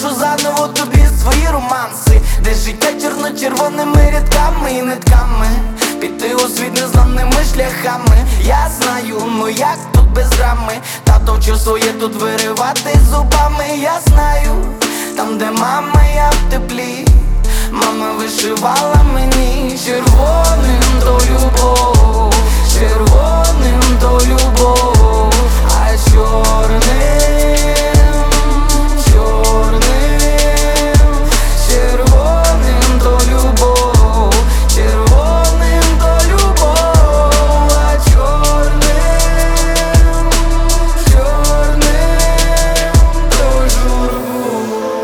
пишу заново тобі свої романси, де життя чорно-червоними рядками і нитками. Піти у світ незнаними шляхами. Я знаю, ну як тут без грами. Тато вчив своє тут виривати зубами. Я знаю, там де мама, я в теплі. Мама вишивала мені червоним то любов, червоним то любов, а чорним, червоним то любов, червоним то любов, а чорним то журбу.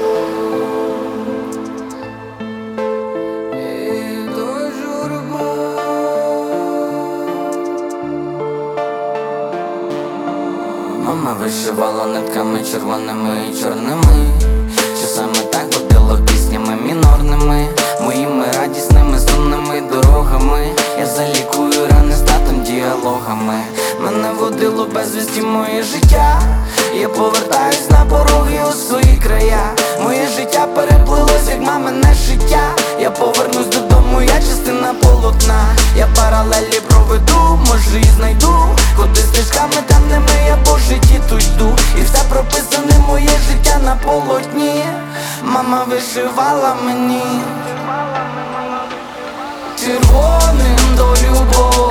Мама вишивала нитками червоними і чорними. Часами так водила піснями мінорними, моїми радісними сумними дорогами. Я залікую рани з татом діалогами. Мене водило безвісті моє життя. Я повертаюсь на пороги у свої края. Моє життя переплилось, як мамине життя. Я повернусь додому, я частина полотна. Я паралелі проведу, може і знайду. Ходи стежками темними, я по житті тут йду. І все прописане моє життя на полотні. Мама вишивала мені червоним до любов.